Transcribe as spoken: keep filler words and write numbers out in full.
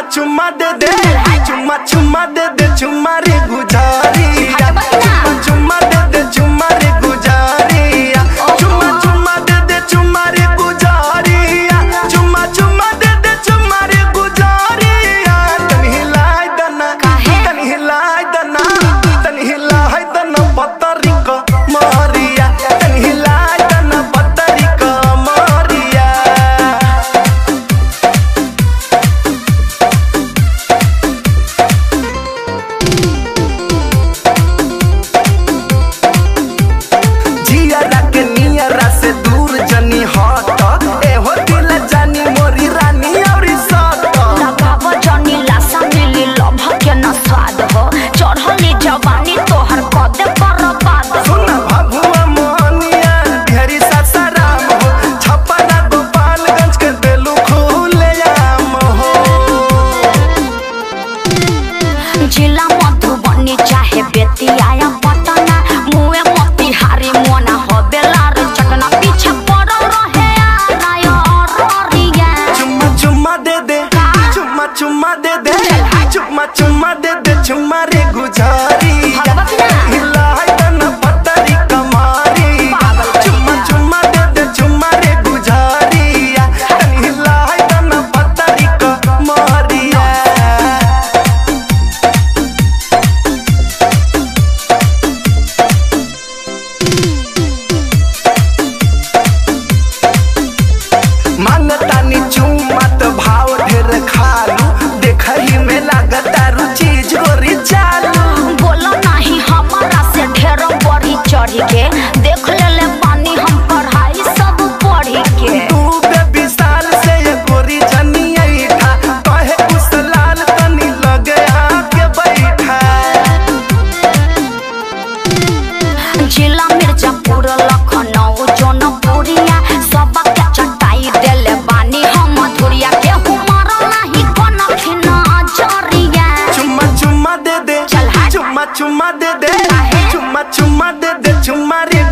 चुम्मा दे दे चुम्मा चुम्मा दे दे चुम्मा रे गुजारिया चुम्मा चुम्मा दे दे चुम्मा रे गुजारिया चुम्मा चुम्मा दे दे चुम्मा रे गुजारिया चुम्मा चुम्मा दे दे चुम्मा रे गुजारिया तनी हिलाई दना तनी हिलाई दना तनी हिलाई दना पतरी को मारिया तनी हिलाई दना पतरी को मारिया जिला मधुबनी चाहे बेतिया या पटना मुए मोतिहारी मोना हो बेलार चटना पीछे पड़ल रहे आया रोरिया चुम्मा चुम्मा दे दे चुम्मा चुम्मा दे दे चुम्मा चुम्मा दे दे चुम्मा रे गुजारिया हिलाई दना पतरी कमारी चुम्मा चुम्मा दे दे चुम्मा रे गुजारिया हिलाई दना पतरी कमारिया मानतानी चुम्मा तो भाव ढेर खालू देखही में लागता रुचि जोरी चालू बोलो नहीं हमारा से ढेर बढ़ी चढ़ी के देख ले ले पानी हम पढ़ाई सब पढ़ी के तू बेबी साल से ये गोरी जनी था कहे उस लाल तनी लगे आके बैठा जिला मिर्जापुर लखनऊ जौनपुरिया सब के चटाई देले बानी हम मधुरिया के हुमार नहीं कोन खिना जरिया चुम्मा चुम्मा दे दे चल हट चुम्मा चुम्मा दे दे चुम्मा चुम्मा दे दे चुम्मा रे